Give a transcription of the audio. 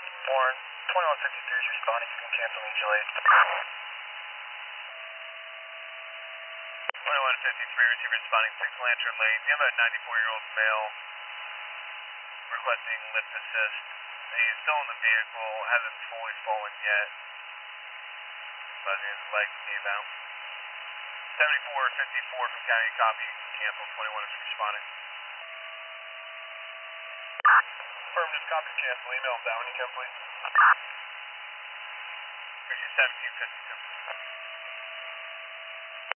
Warren, 2153 is responding. You can cancel mutual aid. 2153, receiver responding 6 Lantern Lane. You have a 94-year-old male requesting lift assist. He's still in the vehicle, hasn't fully fallen yet. Buzzing his leg gave out. 7454 from County copy. Cancel 21 is responding. Affirmative copy, cancel. Email him down when you can, please. Receive 1752.